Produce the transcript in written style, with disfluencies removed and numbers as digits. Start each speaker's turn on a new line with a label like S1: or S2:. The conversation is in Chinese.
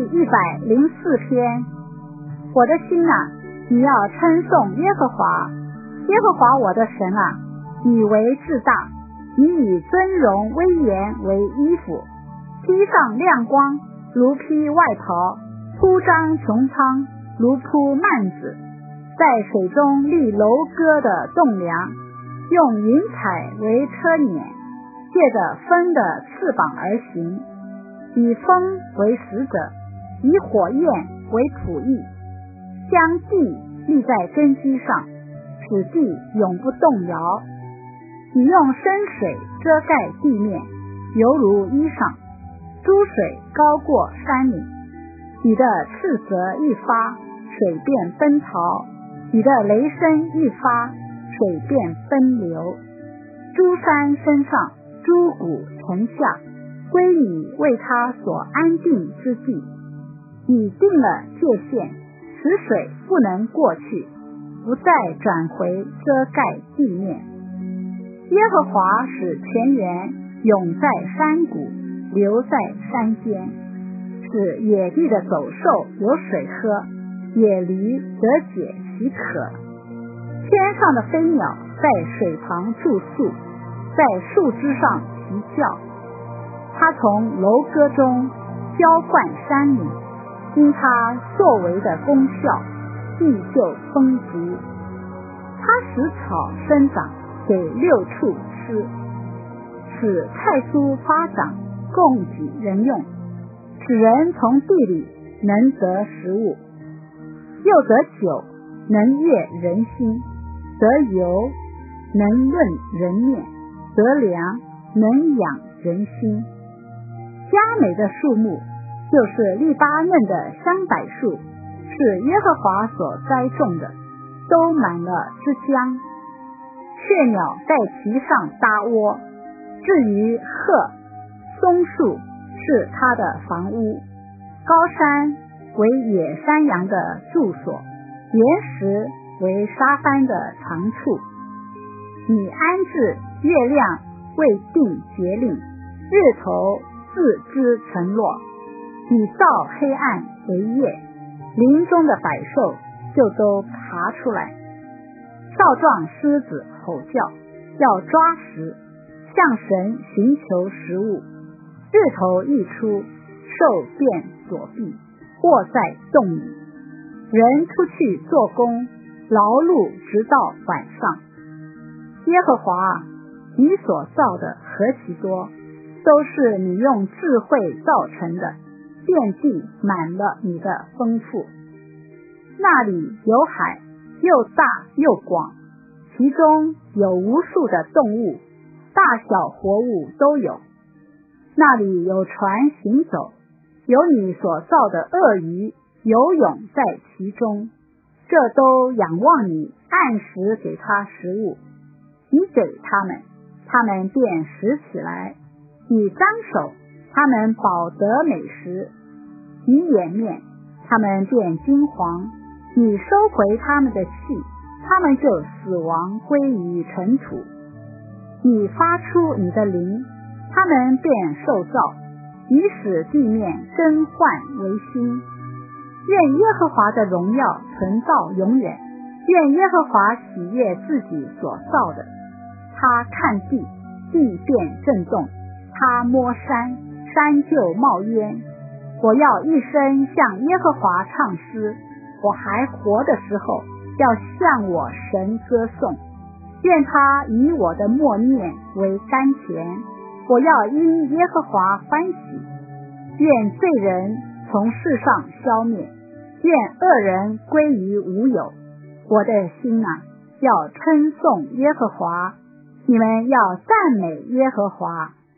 S1: 104篇。我的心啊，你要称颂耶和华。耶和华我的神啊，你为至大，你以尊荣威严为衣服，披上亮光如披外袍，铺张穹苍如铺幔子，在水中立楼阁的栋梁，用云彩为车辇，借着风的翅膀而行，以风为使者，以火焰为仆役，将地立在根基上，使地永不动摇。你用深水遮盖地面，犹如衣裳，珠水高过山岭。你的斥责一发，水便奔逃；你的雷声一发，水便奔流。诸山升上，诸谷沉下，归你为他所安定之地。你定了界限，使水不能过去，不再转回遮盖地面。耶和华使泉源涌在山谷，流在山间，使野地的走兽有水喝，野驴得解其渴。天上的飞鸟在水旁住宿，在树枝上啼叫。他从楼阁中浇灌山岭，因他作为的功效，地就丰足。他使草生长，给六畜吃，使菜蔬发长，供给人用，使人从地里能得食物，又得酒，能悦人心，得油，能润人面，得粮，能养人心。佳美的树木就是利巴嫩的香柏树，是耶和华所栽种的，都满了枝浆。雀鸟在其上搭窝，至于鹤，松树是它的房屋。高山为野山羊的住所，岩石为沙帆的长处。你安置月亮为定节令，日头自知承诺。你造黑暗为夜，林中的百兽就都爬出来。少壮狮子吼叫，要抓食，向神寻求食物。日头一出，兽便躲避，卧在洞里。人出去做工，劳碌直到晚上。耶和华，你所造的何其多，都是你用智慧造成的，遍地满了你的丰富。那里有海，又大又广，其中有无数的动物，大小活物都有。那里有船行走，有你所造的鳄鱼游泳在其中，这都仰望你按时给它食物。你给他们，他们便食起来；你张手，他们饱得美食；你掩面，他们便惊惶；你收回他们的气，他们就死亡归于尘土。你发出你的灵，他们便受造；你使地面更换为新。愿耶和华的荣耀存到永远，愿耶和华喜悦自己所造的。他看地，地便震动；他摸山，山就冒烟。我要一生向耶和华唱诗，我还活的时候要向我神歌颂。愿他以我的默念为甘甜，我要因耶和华欢喜。愿罪人从世上消灭，愿恶人归于无有。我的心啊，要称颂耶和华，你们要赞美耶和华。